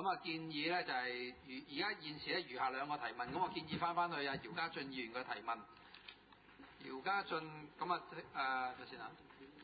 建議咧就係而家現時咧餘下兩個提問，咁我建議翻去阿姚家俊議員嘅提問。姚家俊咁就先啦。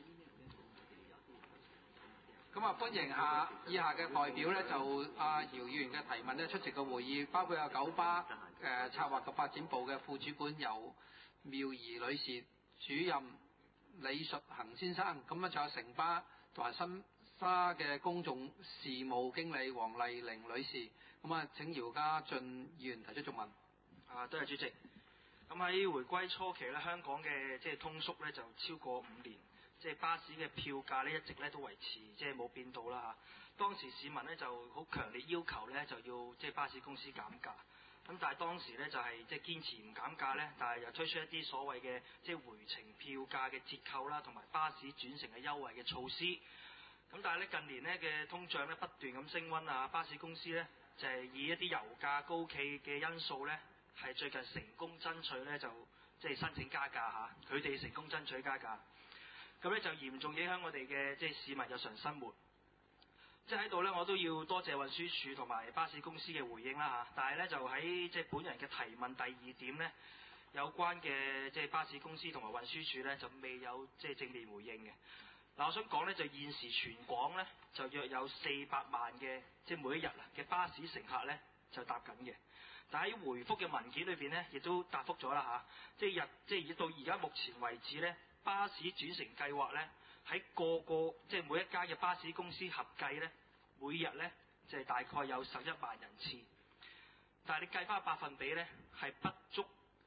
咁歡迎以下嘅代表咧，就姚議員嘅提問咧出席個會議，包括有九巴策劃及發展部嘅副主管游妙儀女士、主任李述恒先生，咁仲有城巴同埋新沙嘅公眾事務經理黃麗玲女士。咁請姚家俊議員提出質問。 多謝主席。咁喺回歸初期咧，香港嘅通縮咧就超過5年。巴士嘅票價咧一直咧都維持冇變到啦嚇。當時市民咧就好強烈要求咧就要巴士公司減價。咁但係當時咧就係堅持唔減價咧，但係又推出一啲所謂嘅回程票價嘅折扣啦，同埋巴士轉乘嘅優惠嘅措施。咁但係咧近年咧嘅通脹咧不斷咁升溫啊，巴士公司咧就係以一啲油價高企嘅因素咧，係最近成功爭取咧就申請加價嚇，佢哋成功爭取加價。咁咧就嚴重影響我哋嘅市民日常生活。喺度咧，我都要多謝運輸署同埋巴士公司嘅回應啦嚇。但係咧就喺本人嘅提問第2點咧，有關嘅巴士公司同埋運輸署咧就未有正面回應嘅。我想講咧就現時全港咧就約有400萬嘅每一日嘅巴士乘客咧就搭緊嘅。但喺回覆嘅文件裏邊咧，亦都答覆咗啦嚇。到而家目前為止咧，巴士轉乘計劃咧喺每一家嘅巴士公司合計咧，每日咧就係大概有11萬人次。但係你計翻百分比咧係不足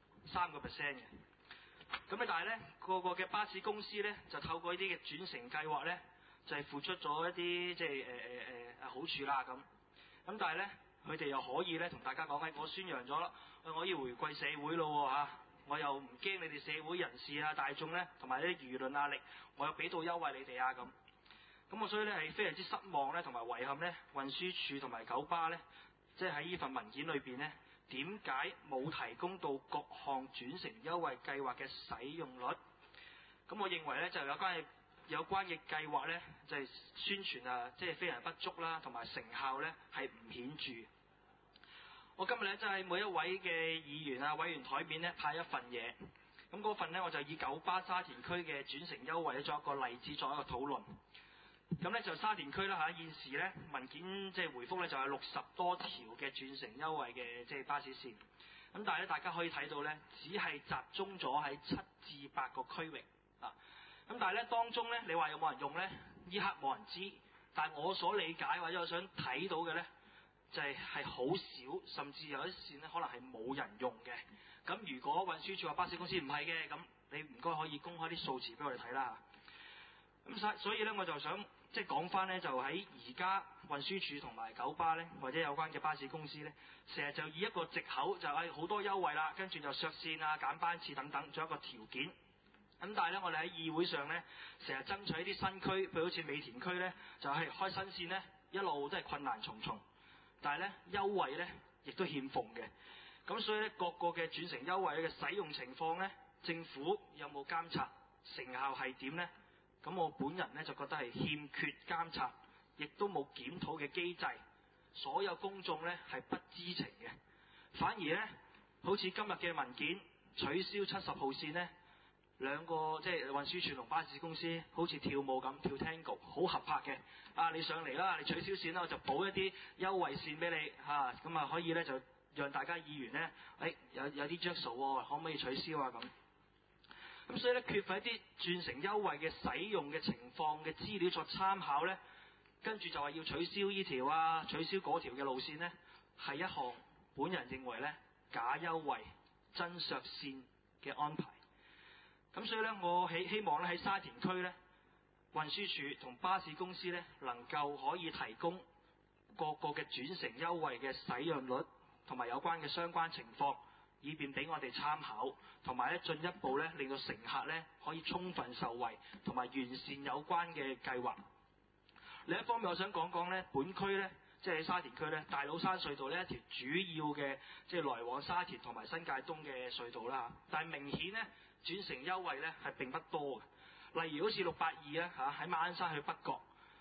3%嘅。咁但係咧個嘅巴士公司咧就透過呢啲嘅轉乘計劃咧，就係付出咗一啲好處啦咁。咁但係咧佢哋又可以咧同大家講，我宣揚咗啦，我要回饋社會咯嚇。我又唔驚你哋社會人士啊、大眾咧，同埋啲輿論壓力，我又俾到優惠你哋啊咁。咁我所以咧係非常之失望咧，同埋遺憾咧，運輸署同埋九巴咧，喺呢份文件裏邊咧，點解冇提供到各項轉乘優惠計劃嘅使用率？咁我認為咧就有關嘅計劃咧，就係宣傳啊，非常不足啦，同埋成效咧係唔顯著。我今日咧就喺每一位嘅議員啊、委員台面咧派一份嘢，咁嗰份咧我就以九巴沙田區嘅轉乘優惠作一個例子，作一個討論。咁咧就沙田區啦嚇，現時咧文件回覆咧就有60多條嘅轉乘優惠嘅巴士線，咁但係咧大家可以睇到咧，只係集中咗喺7至8個區域啊。咁但係咧當中咧，你話有冇人用咧？依刻冇人知，但係我所理解或者我想睇到嘅咧，就係好少，甚至有啲線咧可能係冇人用嘅。咁如果運輸署或巴士公司唔係嘅，咁你唔該可以公開啲數字俾我哋睇啦。咁所以咧我就想講翻咧，就喺而家運輸署同埋九巴咧，或者有關嘅巴士公司咧，成日就以一個藉口就係好多優惠啦，跟住就削線啊、減班次等等，做一個條件。咁但係咧，我哋喺議會上咧，成日爭取一啲新區，譬如好似美田區咧，就係開新線咧，一路都係困難重重。但係咧，優惠咧亦都欠奉嘅。咁所以咧，各個嘅轉乘優惠嘅使用情況咧，政府有冇監察，成效係點咧？咁我本人咧就覺得係欠缺監察，亦都冇檢討嘅機制。所有公眾咧係不知情嘅，反而咧好似今日嘅文件取消70號線咧，兩個運輸署同巴士公司好似跳舞咁跳 Tango， 好合拍嘅。你上嚟啦，你取消線啦，我就補一啲優惠線俾你嚇，咁啊可以咧就讓大家議員咧，有啲着數喎，可唔可以取消啊咁？咁所以咧缺乏一啲轉乘優惠嘅使用嘅情況嘅資料作參考咧，跟住就話要取消呢條啊，取消嗰條嘅路線咧，係一項本人認為咧假優惠、真削線嘅安排。咁所以咧，我希望咧喺沙田區咧，運輸署同巴士公司咧能夠可以提供各個嘅轉乘優惠嘅使用率同埋有關嘅相關情況，以便俾我哋參考，同埋咧進一步咧令到乘客咧可以充分受惠，同埋完善有關嘅計劃。另一方面，我想講講咧，本區咧喺沙田區咧，大老山隧道呢一條主要嘅來往沙田同埋新界東嘅隧道啦，但係明顯咧轉乘優惠咧係並不多嘅。例如好似682咧喺馬鞍山去北角，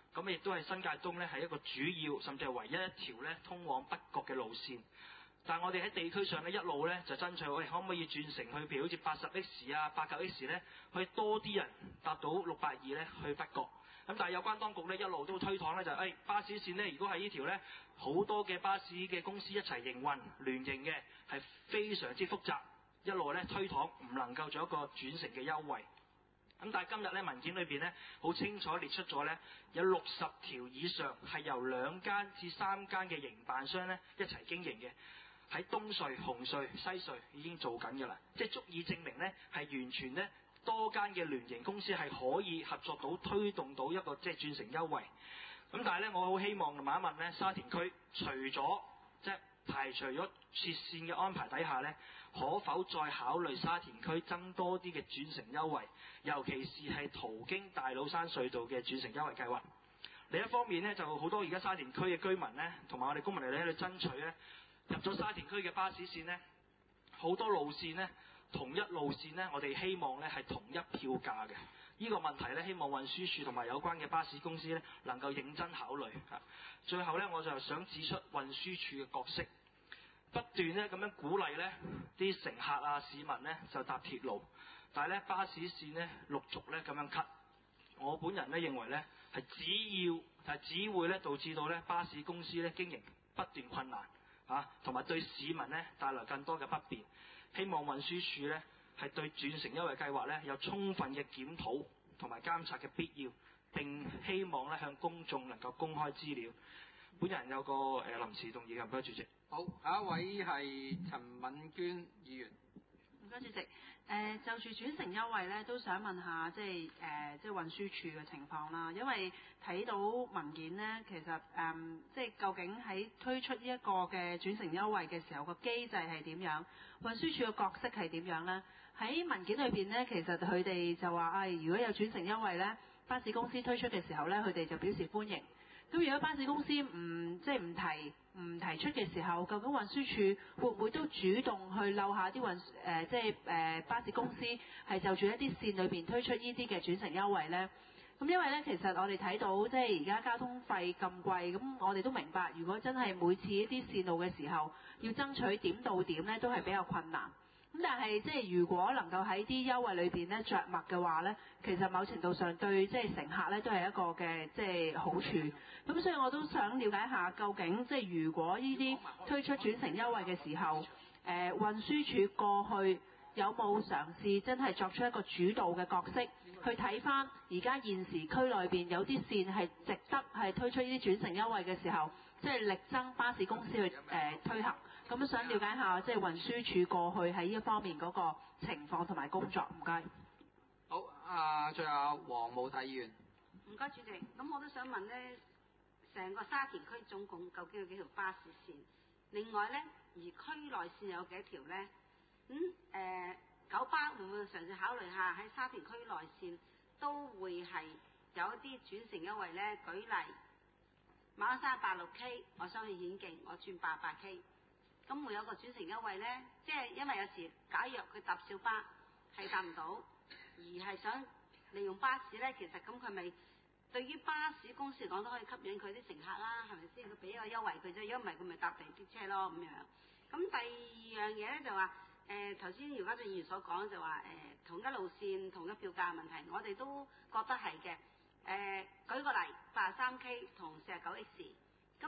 咁亦都係新界東咧係一個主要甚至係唯一一條咧通往北角嘅路線。但係我哋喺地區上咧一路咧就爭取，可唔可以轉乘去譬如好似80X 啊、89X 咧，去多啲人搭到682咧去北角。咁但係有關當局咧一路都推搪咧就巴士線咧，如果係呢條咧好多嘅巴士嘅公司一齊營運聯營嘅，係非常之複雜，一路咧推搪唔能夠做一個轉乘嘅優惠。咁但係今日咧文件裏邊咧好清楚列出咗咧有60條以上係由2間至3間嘅營辦商咧一齊經營嘅，喺東隧、紅隧、西隧已經做緊㗎啦，即係足以證明咧係完全咧多間嘅聯營公司係可以合作到推動到一個即係轉乘優惠。咁但係咧我好希望問一問咧沙田區除咗即係排除咗切線嘅安排底下咧，可否再考慮沙田區增多啲嘅轉乘優惠，尤其是係途經大老山隧道嘅轉乘優惠計劃。另一方面咧，就好多而家沙田區嘅居民咧，同埋我哋公民嚟喺度爭取咧，入咗沙田區嘅巴士線咧，好多路線咧，同一路線咧，我哋希望咧係同一票價嘅。呢個問題咧，希望運輸署同埋有關嘅巴士公司咧，能夠認真考慮。最後咧，我就想指出運輸署嘅角色。不斷咧咁樣鼓勵咧啲乘客啊市民咧就搭鐵路，但係咧巴士線咧陸續咧咁樣 cut， 我本人咧認為咧係只會咧導致到咧巴士公司咧經營不斷困難同埋對市民咧帶來更多嘅不便。希望運輸署咧係對轉乘優惠計劃咧有充分嘅檢討同埋監察嘅必要，並希望咧向公眾能夠公開資料。本人有個臨時動議嘅，唔該主席。 好，下一位係陳敏娟議員。 唔該主席。就住轉乘優惠咧，都想問下即係運輸署嘅情況啦。因為睇到文件咧，其實即係究竟喺推出呢一個嘅轉乘優惠嘅時候，個機制係點樣？運輸署嘅角色係點樣咧？喺文件裏邊咧，其實佢哋就話如果有轉乘優惠咧，巴士公司推出嘅時候咧，佢哋就表示歡迎。咁如果巴士公司唔提出嘅時候，究竟運輸署會唔會都主動去溜下啲巴士公司係就住一啲線裏邊推出呢啲嘅轉乘優惠呢？咁因為咧，其實我哋睇到即係而家交通費咁貴，咁我哋都明白，如果真係每次一啲線路嘅時候要爭取點到點咧，都係比較困難。咁但係即係如果能夠喺啲優惠裏邊咧着墨嘅話咧，其實某程度上對即係乘客咧都係一個嘅即係好處。咁所以我都想了解一下，究竟即係如果呢啲推出轉乘優惠嘅時候，運輸署過去有冇嘗試真係作出一個主導嘅角色，去睇翻而家現時區內邊有啲線係值得係推出呢啲轉乘優惠嘅時候，即係力爭巴士公司去推行。咁想了解下，即係運輸署過去喺呢一方面嗰個情況同埋工作，唔該。 好，最後黃武泰議員。 唔該主席，咁我都想問咧，成個沙田區總共究竟有幾條巴士線？另外咧，而區內線有幾條咧？九巴會唔會嘗試考慮下喺沙田區內線都會係有一啲轉乘優惠咧？舉例，馬鞍山86K， 我想去顯徑，我轉88K。咁會有個轉乘優惠呢？即係因為有時假若佢搭小巴係搭唔到，而係想利用巴士呢，其實咁佢咪對於巴士公司嚟講都可以吸引佢啲乘客啦，係咪先？佢俾一個優惠佢啫，如果唔係佢咪搭地鐵車咯咁樣。咁第二樣嘢呢，就話頭先姚家俊議員所講就話同一路線同一票價問題，我哋都覺得係嘅。舉個例，83K 同49X。咁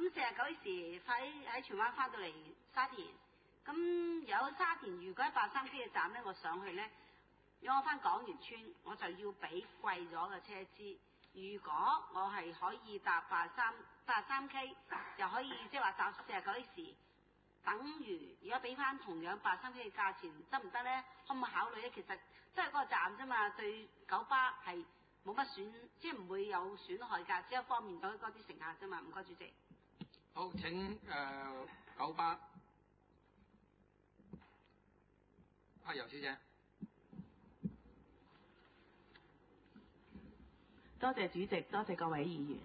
49X喺荃灣翻到嚟沙田，咁有沙田如果喺83K嘅站咧，我上去咧，如果我翻港園村，我就要俾貴咗嘅車資。如果我係可以搭83K，又可以即係話搭49X，等於如果俾翻同樣83K嘅價錢，得唔得咧？可唔可以考慮咧？其實都係嗰個站啫嘛，對九巴係冇乜損，即係唔會有損害㗎，只係方便到嗰啲乘客啫嘛。唔該主席。 好，請九巴尤小姐。 多謝主席，多謝各位議員。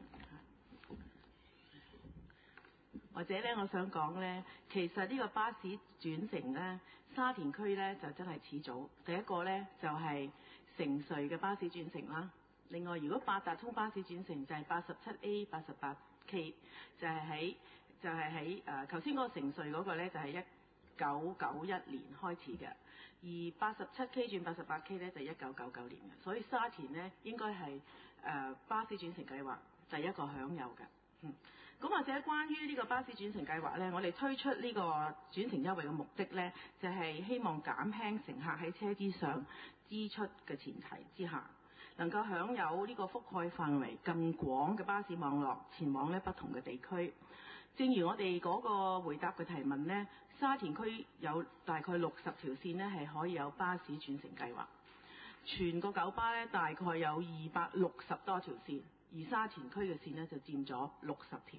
或者咧，我想講咧，其實呢個巴士轉乘咧，沙田區咧就真係始早。第一個咧就係城隧嘅巴士轉乘啦， 另外，如果八達通巴士轉乘就係 87A、88K， 就係喺頭先嗰個城隧嗰個咧就係1991年開始嘅，而 87K 轉 88K 咧就係1999年嘅，所以沙田咧應該係巴士轉乘計劃第一個享有嘅。咁或者關於呢個巴士轉乘計劃咧，我哋推出呢個轉乘優惠嘅目的咧，就係希望減輕乘客喺車資上支出嘅前提之下，能夠享有呢個覆蓋範圍更廣嘅巴士網絡，前往咧不同嘅地區。正如我哋嗰個回答嘅提問呢，沙田區有大概60條線呢係可以有巴士轉乘計劃，全個九巴呢大概有260多條線，而沙田區嘅線呢就佔咗60條。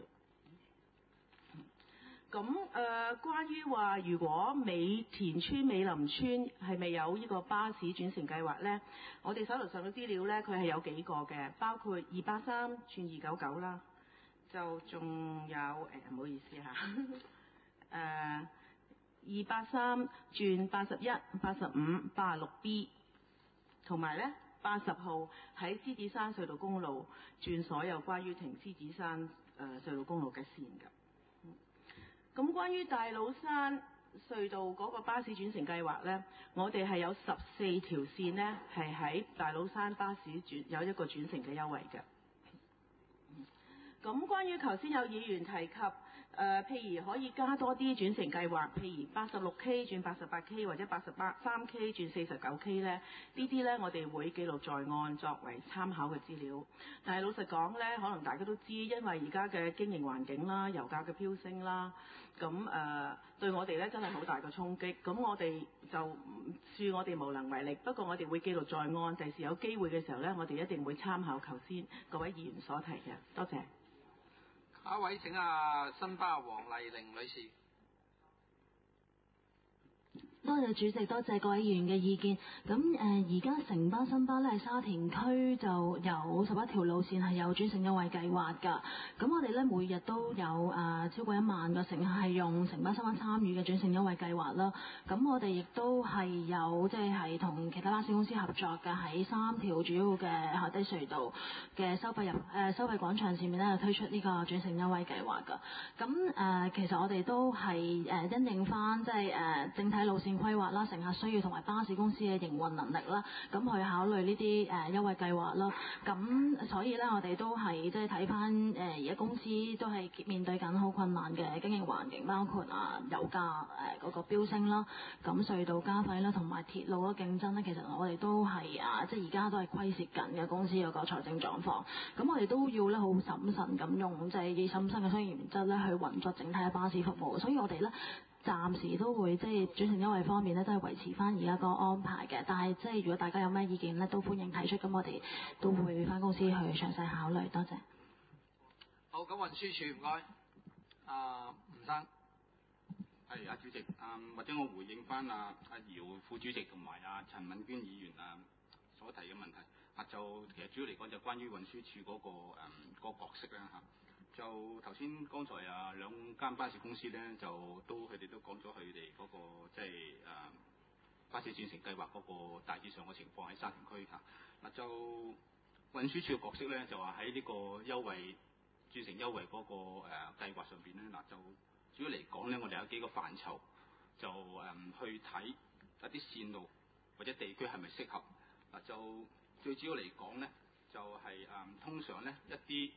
咁關於話如果美田村、美林村係咪有呢個巴士轉乘計劃呢？我哋手頭上嘅資料呢，佢係有幾個嘅，包括283轉299啦。就仲有唔好意思嚇，283轉81、85、86B， 同埋咧80號喺獅子山隧道公路轉所有關於停獅子山隧道公路嘅線㗎。咁關於大老山隧道嗰個巴士轉乘計劃咧，我哋係有14條線呢係喺大老山巴士有一個轉乘嘅優惠嘅。咁關於頭先有議員提及，譬如可以加多啲轉乘計劃，譬如86K 轉88K 或者83K 轉49K咧，呢啲咧我哋會記錄在案作為參考嘅資料。但係老實講咧，可能大家都知，因為而家嘅經營環境啦、油價嘅飆升啦，咁對我哋咧真係好大嘅衝擊。咁我哋就恕我哋無能為力，不過我哋會記錄在案，第時有機會嘅時候咧，我哋一定會參考頭先各位議員所提嘅。多謝。 下一位請新巴黃麗玲女士。 多謝主席，多謝各位議員嘅意見。咁而家城巴新巴咧喺沙田區就有11條路線係有轉乘優惠計劃㗎。咁我哋咧每日都有超過1萬個乘客係用城巴新巴參與嘅轉乘優惠計劃啦。咁我哋亦都係有即係同其他巴士公司合作嘅，喺3條主要嘅海底隧道嘅收費廣場線面咧推出呢個轉乘優惠計劃㗎。咁其實我哋都係因應翻即係整體路線規劃啦、乘客需要同埋巴士公司嘅營運能力啦，咁去考慮呢啲優惠計劃啦。咁所以咧，我哋都係即係睇翻而家公司都係面對緊好困難嘅經營環境，包括油價嗰個飆升啦，咁隧道加費啦，同埋鐵路嘅競爭咧，其實我哋都係即係而家都係虧蝕緊嘅公司有個財政狀況。咁我哋都要咧好審慎咁用即係以審慎嘅商業原則咧去運作整體嘅巴士服務。所以我哋咧暫時都會即係轉乘優惠方面咧，都係維持翻而家個安排嘅。但係即係如果大家有咩意見咧，都歡迎提出。咁我哋都會翻公司去詳細考慮。多謝。 好，咁運輸署唔該。吳生。 係主席，或者我回應翻阿姚副主席同埋陳敏娟議員所提嘅問題。就其實主要嚟講就關於運輸署嗰個角色啦嚇。就頭先剛才兩間巴士公司咧，就佢哋都講咗佢哋嗰個即係巴士轉乘計劃嗰個大致上嘅情況喺沙田區嚇。就運輸署嘅角色咧，就話喺呢個優惠轉乘優惠嗰個計劃上邊咧，就主要嚟講咧，我哋有幾個範疇，就去睇一啲線路或者地區係咪適合。就最主要嚟講咧，就係通常咧一啲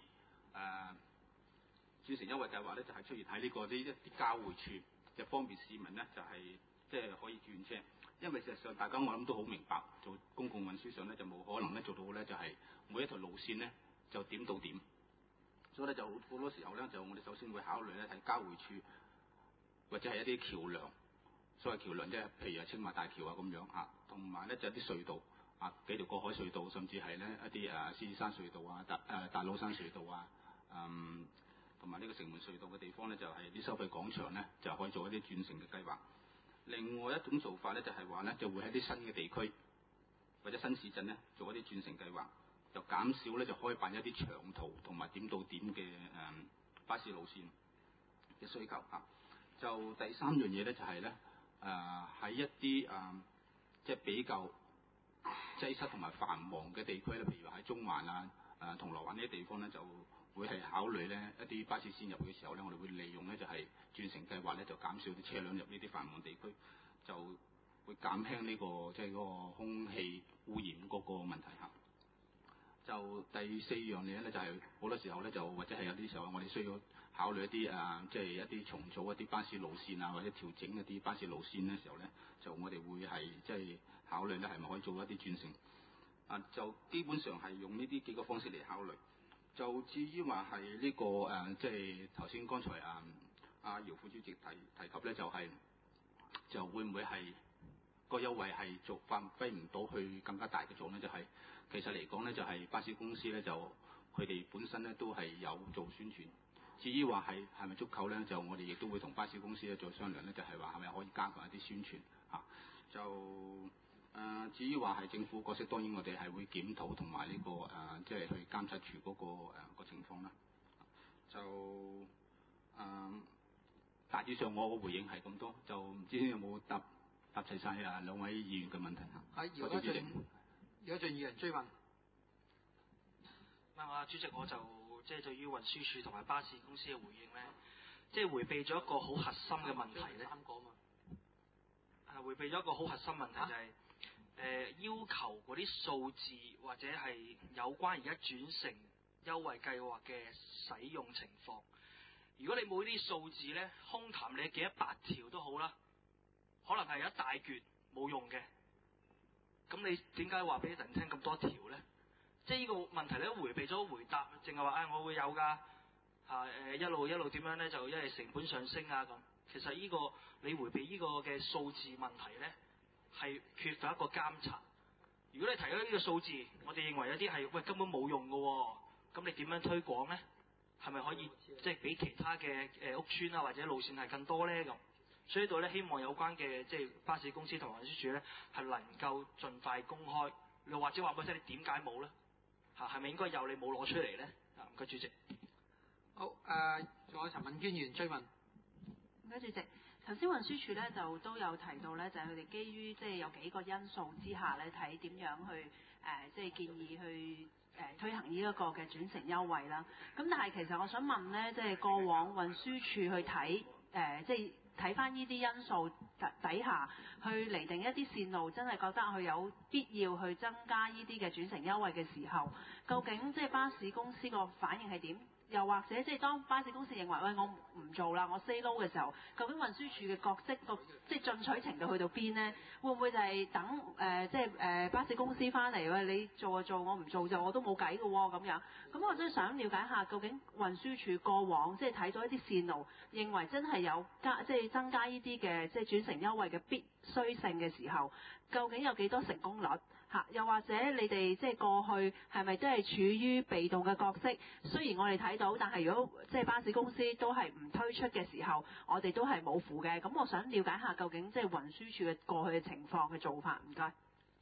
轉乘優惠計劃咧，就係出現喺呢個一啲交匯處，就方便市民咧，就係即係可以轉車。因為事實上大家我諗都好明白，做公共運輸上咧就冇可能咧做到咧，就係每一條路線咧就點到點。所以咧就好多時候咧，就我哋首先會考慮咧睇交匯處，或者係一啲橋梁，所謂橋梁即係譬如青馬大橋咁樣同埋咧就一啲隧道幾條過海隧道，甚至係咧一啲獅子山隧道大老山隧道同埋呢個城門隧道嘅地方咧，就係啲收費廣場咧，就可以做一啲轉乘嘅計劃。另外一種做法咧，就係話咧，就會喺啲新嘅地區或者新市鎮咧，做一啲轉乘計劃，就減少咧就開辦一啲長途同埋點到點嘅巴士路線嘅需求就第三樣嘢咧，就係咧喺一啲即係比較擠塞同埋繁忙嘅地區咧，譬如話喺中環啊、銅鑼灣呢啲地方咧，就會係考慮咧一啲巴士線入去嘅時候咧，我哋會利用咧就係轉乘計劃咧，就減少啲車輛入呢啲繁忙地區，就會減輕呢個即係嗰個空氣污染嗰個問題嚇。就第4樣嘢咧，就係好多時候咧，就或者係有啲時候我哋需要考慮一啲即係一啲重組一啲巴士路線啊，或者調整一啲巴士路線嘅時候咧，就我哋會係即係考慮咧係咪可以做一啲轉乘。就基本上係用呢啲幾個方式嚟考慮。就至於話係呢個即係頭先剛才阿姚副主席提及咧，就會唔會係個優惠係發揮唔到去更加大嘅作用咧？就係、其實嚟講咧，就係巴士公司咧就佢哋本身咧都係有做宣傳。至於話係咪足夠咧？就我哋亦都會同巴士公司咧再商量咧，就係話係咪可以加強一啲宣傳嚇。至於話係政府角色，當然我哋係會檢討同埋呢個即係去監察住嗰個情況啦。大致上我個回應係咁多，就唔知有冇答齊晒兩位議員嘅問題嚇。 姚家俊議員追問。 主席，我就即係對於運輸署同埋巴士公司嘅回應咧，即係迴避咗一個好核心嘅問題咧。迴避咗一個好核心問題就係、要求嗰啲數字或者係有關而家轉乘優惠計劃嘅使用情況。如果你冇呢啲數字咧，空談你幾多百條都好啦，可能係一大橛冇用嘅。咁你點解話俾人聽咁多條咧？即係呢個問題咧，迴避咗回答，淨係話我會有㗎一路點樣咧，就因為成本上升啊咁。其實呢個你迴避呢個嘅數字問題咧，係缺乏一個監察。如果你提咗呢個數字，我哋認為有啲係根本冇用嘅喎，咁你點樣推廣咧？係咪可以即係比其他嘅屋邨啊或者路線係更多咧咁？所以呢度咧，希望有關嘅即係巴士公司同運輸署咧係能夠盡快公開，又或者話俾我聽你點解冇咧？係咪應該有你冇攞出嚟咧？唔該主席。 好仲有陳敏娟議員追問。 唔該主席，頭先運輸署咧就都有提到咧，就係佢哋基於即係有幾個因素之下咧，睇點樣去即係建議去推行呢一個嘅轉乘優惠啦。咁但係其實我想問咧，即係過往運輸署去睇即係睇翻呢啲因素底下，去釐定一啲線路，真係覺得佢有必要去增加呢啲嘅轉乘優惠嘅時候，究竟即係巴士公司個反應係點？又或者即係當巴士公司認為我唔做啦，我 say no 嘅時候，究竟運輸署嘅角色即係進取程度去到邊呢？會唔會就係等即係巴士公司翻嚟你做就做，我唔做就我都冇計嘅喎咁樣？咁我真係想了解下，究竟運輸署過往即係睇到一啲線路，認為真係有即係增加呢啲嘅即係轉乘優惠嘅必須性嘅時候，究竟有幾多成功率？又或者你哋即係過去係咪真係處於被動嘅角色？雖然我哋睇到，但係如果即係巴士公司都係唔推出嘅時候，我哋都係冇符嘅。咁我想了解下究竟即係運輸署嘅過去嘅情況嘅做法。唔該。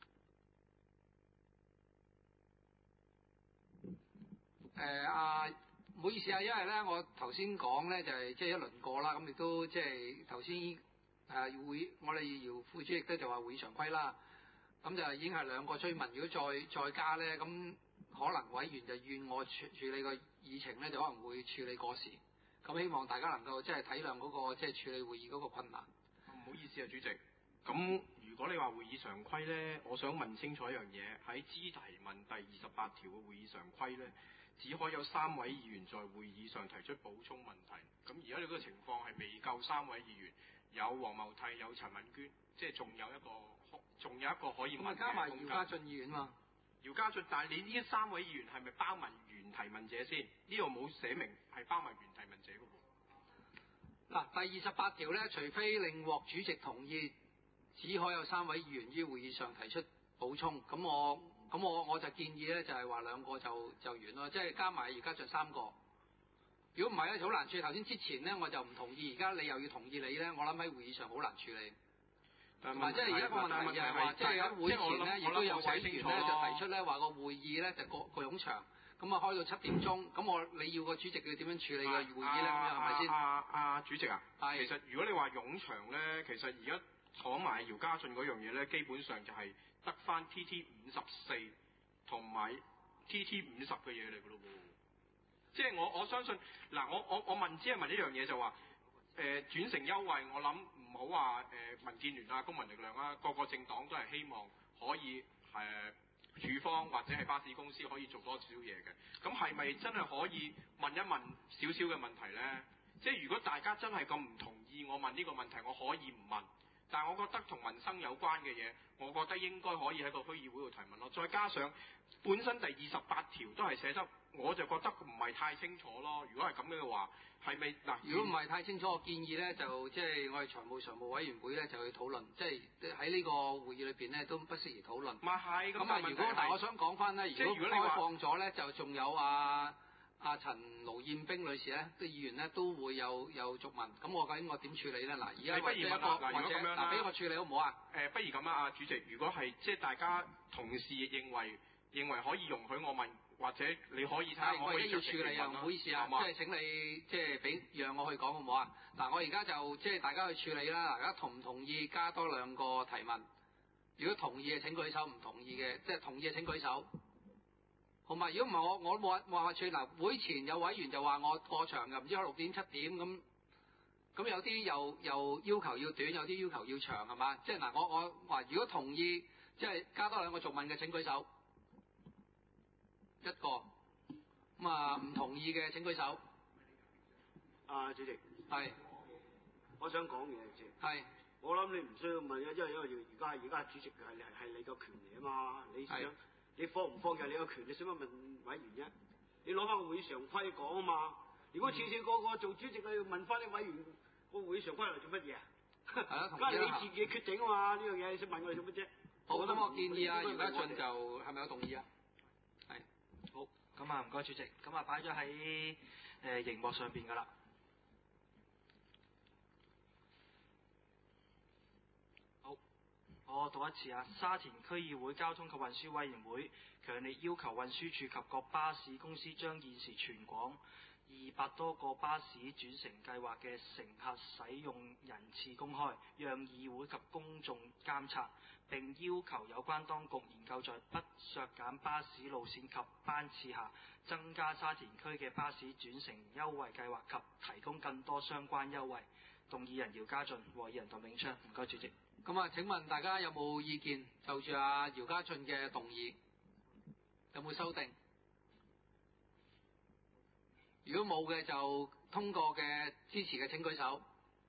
唔好意思啊，因為咧我頭先講咧就係即係一輪過啦，咁亦都即係頭先我哋姚副主席咧就話會議常規啦。咁就已經係兩個追問，如果再加咧，咁可能委員就怨我處理個議程咧，就可能會處理過時。咁希望大家能夠即係體諒嗰個即係處理會議嗰個困難。 唔好意思啊，主席。咁如果你話會議常規咧，我想問清楚一樣嘢，喺諮提問第28條嘅會議常規咧，只可以有3位議員在會議上提出補充問題。咁而家你嗰個情況係未夠3位議員，有黃茂替，有陳敏娟，即係仲有一個可以問嘅空間。 加埋姚家俊議員嘛？ 姚家俊，但係你呢3位議員係咪包埋原提問者先？呢度冇寫明係包埋原提問者嘅喎。 嗱，第28條咧，除非另獲主席同意，只可有3位議員於會議上提出補充。咁我就建議咧，就係話2個就完咯，即係加埋姚家俊3個。如果唔係咧，就好難處理。頭先之前咧，我就唔同意，而家你又要同意你咧，我諗喺會議上好難處理。同埋即係而家個問題就係話，即係喺會前咧，亦都有委員咧就提出咧話個會議咧就過冗長，咁啊開到7點鐘，咁你要個主席佢點樣處理個會議咧？咁樣係咪先？ 主席啊，其實如果你話冗長咧，其實而家坐埋姚家俊嗰樣嘢咧，基本上就係得翻 TT54同埋 TT50嘅嘢嚟㗎咯喎。即係我相信嗱，我只係問一樣嘢就話轉乘優惠，我諗唔好話民建聯啊、公民力量啊，個政黨都係希望可以處方或者係巴士公司可以做多少嘢嘅。咁係咪真係可以問一問少少嘅問題呢？即係如果大家真係咁唔同意我問呢個問題，我可以唔問。但係我覺得同民生有關嘅嘢，我覺得應該可以喺個區議會度提問咯。再加上本身第28條都係寫得，我就覺得唔係太清楚咯。如果係咁嘅話，係咪嗱？ 如果唔係太清楚，我建議咧就即係我哋財務常務委員會咧就去討論，即係喺呢個會議裏邊咧都不適宜討論。 咪係咁啊！ 如果但係我想講翻咧，如果開放咗咧，就仲有陳盧燕冰女士咧，啲議員咧都會有續問。咁我究竟我點處理咧？嗱，而家或者嗱，俾我處理好唔好啊？ 不如咁啦，阿主席，如果係即係大家同事認為可以容許我問，或者你可以睇下我可以要處理啊，唔好意思啊，即係請你即係讓我去講好唔好啊？嗱，我而家就即係大家去處理啦。大家同唔同意加多2個提問？如果同意嘅請舉手，唔同意嘅即係同意嘅請舉手。好嘛？如果唔係我冇話處理。嗱，會前有委員就話我過場嘅，唔知6點7點咁有啲又要求要短，有啲要求要長係嘛？即係嗱，我話如果同意即係加多2個續問嘅請舉手。1個。咁唔同意嘅請舉手。 主席。 係。 我想講嘢先。係。我諗你唔需要問嘅，因為而家主席係你個權利啊嘛，你放唔放就係你個權，你使乜問委員啫？你攞翻個會常規講啊嘛。如果次個做主席，要問翻啲委員個會常規嚟做乜嘢啊？梗係你自己決定啊嘛，呢樣嘢你識問我哋做乜啫？ 好，咁我建議姚家俊就係咪有動議啊？係。 好，咁啊唔該主席，咁啊擺咗喺熒幕上邊㗎啦。我讀一次啊！沙田區議會交通及運輸委員會強烈要求運輸署及各巴士公司將現時全港200多個巴士轉乘計劃嘅乘客使用人次公開，讓議會及公眾監察，並要求有關當局研究在不削減巴士路線及班次下，增加沙田區嘅巴士轉乘優惠計劃及提供更多相關優惠。動議人姚家俊，和議人鄧永昌。唔該主席。 咁請問大家有冇意見就住姚家俊嘅動議有冇修訂？如果冇嘅就通過嘅支持嘅請舉手。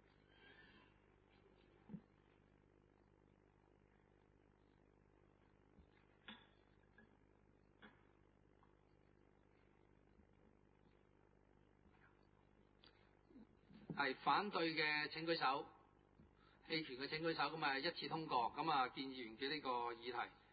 係反對嘅請舉手。棄權嘅請舉手，咁一致通過，咁建議完結呢個議題。